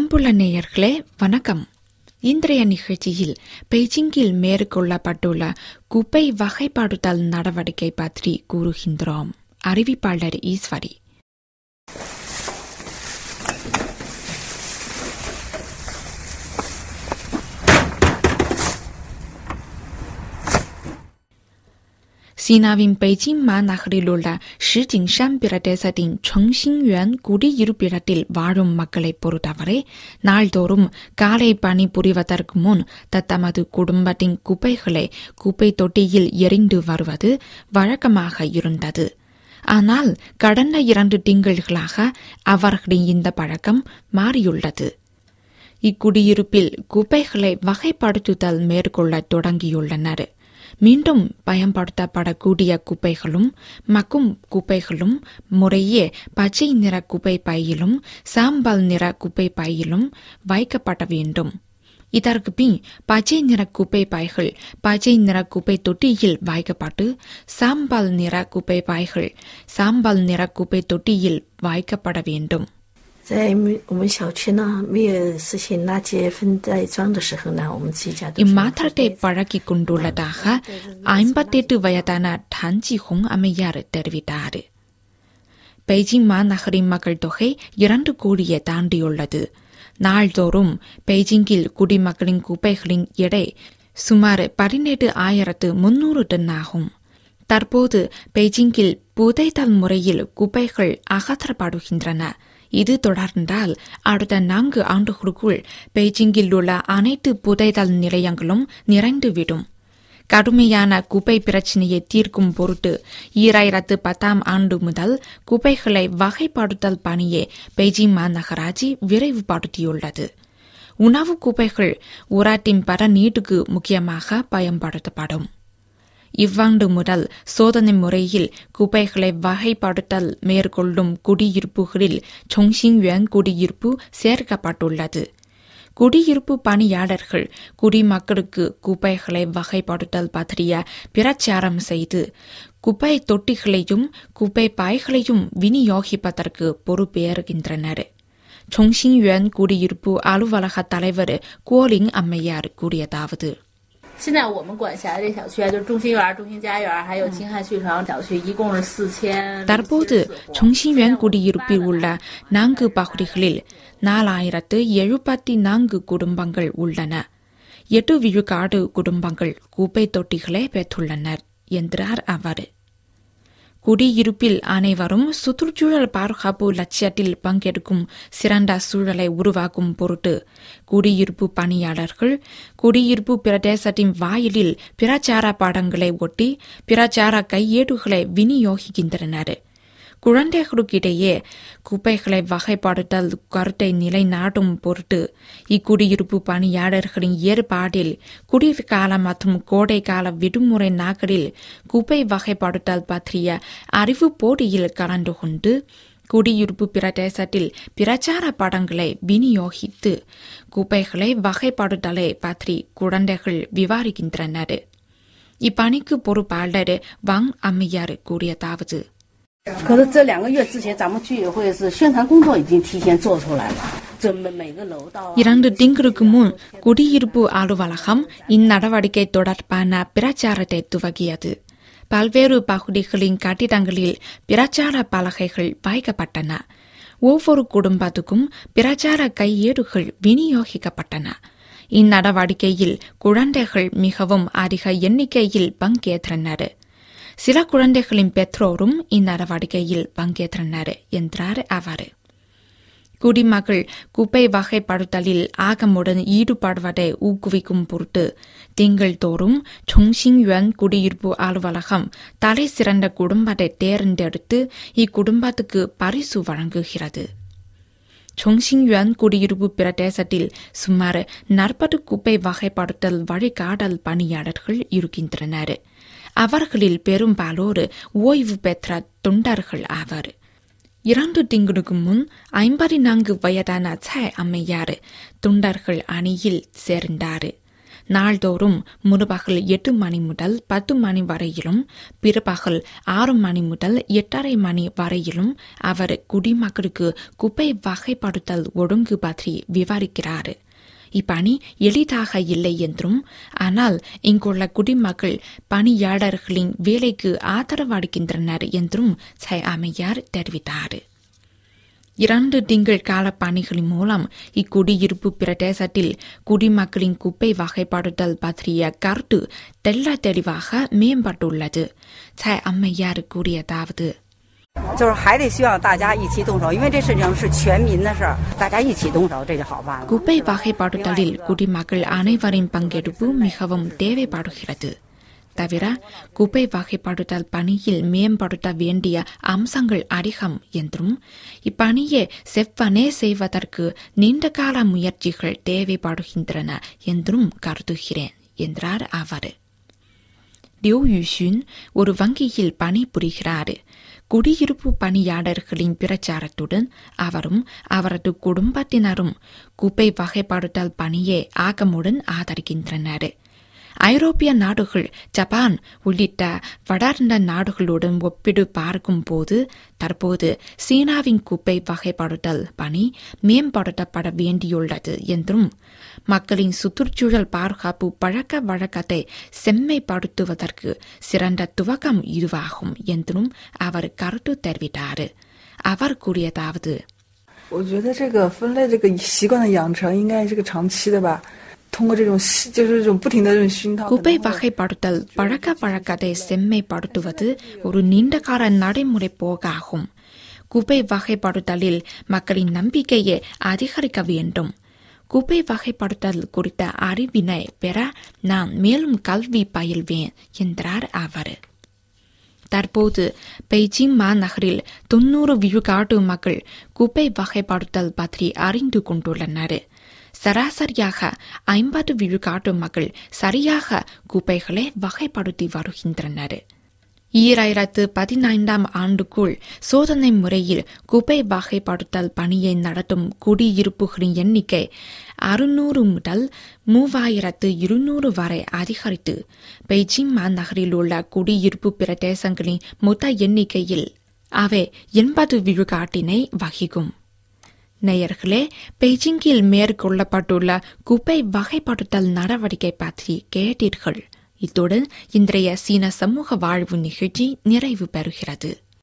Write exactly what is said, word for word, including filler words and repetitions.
அன்புள்ள நேயர்களே வணக்கம். இன்றைய நிகழ்ச்சியில் பெய்ஜிங்கில் மேற்கொள்ளப்பட்டுள்ள குப்பை வகைப்படுத்தல் நடவடிக்கை பற்றி கூறுகின்றோம். அறிவிப்பாளர் ஈஸ்வரி. சீனாவின் பெய்ஜிங் மாநகரில் உள்ள ஷிஜிங்ஷான் பிரதேசத்தின் சொங்சிங்யுவான் குடியிருப்பிடத்தில் வாழும் மக்களை பொறுத்தவரை நாள்தோறும் காலை பணி புரிவதற்கு முன் தத்தமது குடும்பத்தின் குப்பைகளை குப்பை தொட்டியில் எறிந்து வருவது வழக்கமாக இருந்தது. ஆனால் கடந்த இரண்டு திங்கள்களாக அவர்களின் இந்த பழக்கம் மாறியுள்ளது. இக்குடியிருப்பில் குப்பைகளை வகைப்படுத்துதல் மேற்கொள்ள தொடங்கியுள்ளனர். மீண்டும் பயன்படுத்தப்படக்கூடிய குப்பைகளும் மக்கும் குப்பைகளும் முறையே பச்சை நிற குப்பை பையிலும் சாம்பல் நிற குப்பை பையிலும் வைக்கப்பட வேண்டும். இதற்கு பின் பச்சை நிற குப்பை பைகள் பச்சை நிற குப்பை தொட்டியில் வைக்கப்பட்டு சாம்பல் நிற குப்பை பைகள் சாம்பல் நிற குப்பை தொட்டியில் வைக்கப்பட வேண்டும். 在我们小区呢，没有实行垃圾分袋装的时候呢，我们自己家都 இம்மாற்றத்தை பழக்கிக் கொண்டுள்ளதாக ஐம்பத்தெட்டு வயதான டான்ஜி ஹோங் அம்மையார் தெரிவித்தார். பெய்ஜிங் மாநகரின் மக்கள் தொகை இரண்டு கோடியை தாண்டியுள்ளது. நாள்தோறும் பெய்ஜிங்கில் குடிமக்களின் குப்பைகளின் எடை சுமார் பதினெட்டு ஆயிரத்து முன்னூறு டன் ஆகும். தற்போது பெய்ஜிங்கில் புதைத்தல் முறையில் குப்பைகள் அகற்றப்படுகின்றன. இது தொடர்ந்தால் அடுத்த நான்கு ஆண்டுகளுக்குள் பெய்ஜிங்கில் உள்ள அனைத்து புதைதல் நிலையங்களும் நிறைந்துவிடும். கடுமையான குப்பை பிரச்சினையை தீர்க்கும் பொருட்டு ஈராயிரத்து பத்தாம் ஆண்டு முதல் குப்பைகளை வகைப்படுத்தல் பணியை பெய்ஜிங் மாநகராட்சி விரைவுபடுத்தியுள்ளது. உணவு குப்பைகள் ஊராட்டின் பல நீட்டுக்கு முக்கியமாக பயன்படுத்தப்படும். இவ்வாண்டு முதல் சோதனை முறையில் குப்பைகளை வகைப்படுத்தல் மேற்கொள்ளும் குடியிருப்புகளில் சொங்சிங்யுவான் குடியிருப்பு சேர்க்கப்பட்டுள்ளது. குடியிருப்பு பணியாளர்கள் குடிமக்களுக்கு குப்பைகளை வகைப்படுத்தல் பற்றிய பிரச்சாரம் செய்து குப்பை தொட்டிகளையும் குப்பை பாய்களையும் விநியோகிப்பதற்கு பொறுப்பேற்கின்றனர். சொங்சிங்யுவான் குடியிருப்பு அலுவலக தலைவர் கோலிங் அம்மையார் கூறியதாவது: 现在我们管辖的这小区啊，就是中心园、中心家园，还有金汉旭城小区，一共是四千。 தற்போது சொங்சிங்யுவான் குடியிருப்பில் உள்ள நான்கு பகுதிகளில் நாலாயிரத்து எழுபத்தி நான்கு குடும்பங்கள் உள்ளன. எட்டு விழுக்காடு குடும்பங்கள் குப்பை தொட்டிகளை பெற்றுள்ளனர் என்றார் அவர். குடியிருப்பில் அனைவரும் சுற்றுச்சூழல் பாதுகாப்பு லட்சியத்தில் பங்கெடுக்கும் சிறந்த சூழலை உருவாக்கும் பொருட்டு குடியிருப்பு பணியாளர்கள் குடியிருப்பு பிரதேசத்தின் வாயிலில் பிரச்சார படங்களை ஒட்டி பிரச்சார கையேடுகளை விநியோகிக்கின்றனர். குழந்தைகளுக்கிடையே குப்பைகளை வகைப்படுத்தல் கருத்தை நிலைநாட்டும் பொருட்டு இக்குடியிருப்பு பணியாளர்களின் ஏற்பாட்டில் குளிர்கால மற்றும் கோடைக்கால விடுமுறை நாட்களில் குப்பை வகைப்படுத்தல் பற்றிய அறிவு போட்டியில் கலந்து கொண்டு குடியிருப்பு பிரதேசத்தில் பிரச்சார படங்களை விநியோகித்து குப்பைகளை வகைப்படுத்தலை பற்றி குழந்தைகள் விவாதிக்கின்றனர். இப்பணிக்கு பொறுப்பாளர் வாங் அம்மையார் கூறியதாவது: 可是这两个月之前，咱们居委会是宣传工作已经提前做出来了。这每个楼道。 இரண்டு திங்களுக்கு முன் குடியிருப்பு அலுவலகம் இந்நடவடிக்கை தொடர்பான பிரச்சாரத்தை துவங்கியது. பல்வேறு பகுதிகளின் கட்டிடங்களில் பிரச்சார பலகைகள் வைக்கப்பட்டன. ஒவ்வொரு குடும்பத்துக்கும் பிரச்சார கையேடுகள் விநியோகிக்கப்பட்டன. இந்நடவடிக்கையில் குழந்தைகள் மிகவும் அதிக எண்ணிக்கையில் பங்கேற்றனர். சில குழந்தைகளின் பெற்றோரும் இந்நடவடிக்கையில் பங்கேற்றனர் என்றார் அவர். குடிமக்கள் குப்பை வகைப்படுத்தலில் ஆகமுடன் ஈடுபடுவதை ஊக்குவிக்கும் பொருட்டு திங்கள் தோறும் சொங்சிங்யுவான் குடியிருப்பு அலுவலகம் தலை சிறந்த குடும்பத்தை தேர்ந்தெடுத்து இக்குடும்பத்துக்கு பரிசு வழங்குகிறது. சொங்சிங்யுவான் குடியிருப்பு பிரதேசத்தில் சுமார் நாற்பது குப்பை வகைப்படுத்தல் வழிகாட்டல் பணியாளர்கள் இருக்கின்றனர். அவர்களில் பெரும்பாலோர் ஓய்வு பெற்ற தொண்டர்கள் ஆவர். இரண்டு திங்களுக்கு முன் ஐம்பத்தி நான்கு வயதான சாய் அம்மையார் தொண்டர்கள் அணியில் சேர்ந்தார். நாள்தோறும் முற்பகல் எட்டு மணி முதல் பத்து மணி வரையிலும் பிற்பகல் ஆறு மணி முதல் எட்டரை மணி வரையிலும் அவர் குடிமக்களுக்கு குப்பை வகைப்படுத்தல் ஒழுங்கு பற்றி விவரிக்கிறார். இப்பணி எளிதாக இல்லை என்றும், ஆனால் இங்குள்ள குடிமக்கள் பணியாளர்களின் வேலைக்கு ஆதரவளிக்கின்றனர் என்றும் சை அம்மையார் தெரிவித்தார். இரண்டு திங்கள் கால பணிகளின் மூலம் இக்குடியிருப்பு பிரதேசத்தில் குடிமக்களின் குப்பை வகைப்படுத்தல் பற்றிய கருத்து தெல்ல தெளிவாக மேம்பட்டுள்ளது. சை அம்மையார் கூறியதாவது: 就是还得希望大家一起动手，因为这事情是全民的事儿，大家一起动手，这就好办了。 குப்பை வகைப்படுத்தலில் குடிமக்கள் அனைவரின் பங்கெடுப்பு மிகவும் தேவைப்படுகிறது. தவிர குப்பை வகைப்படுத்தல் பணியில் மேம்படுத்த வேண்டிய அம்சங்கள் அதிகம் என்றும், இப்பணியை செவ்வனே செய்வதற்கு நீண்டகால முயற்சிகள் தேவைப்படுகின்றன என்றும் கருதுகிறேன் என்றார் அவர். லியூ யுஷுன் ஒரு வங்கியில் பணிபுரிகிறார். குடியிருப்பு பணியாளர்களின் பிரச்சாரத்துடன் அவரும் அவரது குடும்பத்தினரும் குப்பை வகைப்படுத்தல் பணியை ஆக்கமுடன் ஆதரிக்கின்றனர். ஐரோப்பிய நாடுகள், ஜப்பான் உள்ளிட்ட வளர்ந்த நாடுகளுடன் ஒப்பிடு பார்க்கும் போது தற்போது சீனாவின் குப்பை வகைப்படுத்தல் பணி மேம்படுத்தப்பட வேண்டியுள்ளது என்றும், மக்களின் சுற்றுச்சூழல் பாதுகாப்பு பழக்க வழக்கத்தை செம்மைப்படுத்துவதற்கு சிறந்த துவக்கம் இதுவாகும் என்றும் அவர் கருத்து தெரிவித்தார். அவர் கூறியதாவது: 我觉得这个分类这个习惯的养成应该是个长期的吧。 通过这种就是这种不停的这种熏陶， குப்பை வகைப்படுத்தல் பழக்க வழக்கத்தை செம்மைப்படுத்துவது ஒரு நீண்டகால நடைமுறை போக்காகும். குப்பை வகைப்படுத்தலில் மக்களின் நம்பிக்கையை அதிகரிக்க வேண்டும். குப்பை வகைப்படுத்தல் குறித்த அறிவினை பெற நான் மேலும் கல்வி பயில்வேன் என்றார் அவர். தற்போது பெய்ஜிங் மாநகரில் தொன்னூறு விழுக்காட்டு மக்கள் குப்பை வகைப்படுத்தல் பற்றி அறிந்து கொண்டுள்ளனர். சராசரியாக ஐம்பது விழுக்காட்டு மக்கள் சரியாக குப்பைகளை வகைப்படுத்தி வருகின்றனர். ஈராயிரத்து பதினைந்தாம் ஆண்டுக்குள் சோதனை முறையில் குப்பை வகைப்படுத்தல் பணியை நடத்தும் குடியிருப்புகளின் எண்ணிக்கை அறுநூறு முதல் மூவாயிரத்து இருநூறு வரை அதிகரித்து பெய்ஜிங் மாநகரில் உள்ள குடியிருப்பு பிரதேசங்களின் மொத்த எண்ணிக்கையில் அவை எண்பது விழுக்காட்டினை வகிக்கும். நேயர்களே, பெய்ஜிங்கில் மேற்கொள்ளப்பட்டுள்ள குப்பை வகைப்படுத்தல் நடவடிக்கை பற்றி கேட்டீர்கள். இத்துடன் இன்றைய சீன சமூக வாழ்வு நிகழ்ச்சி நிறைவு பெறுகிறது.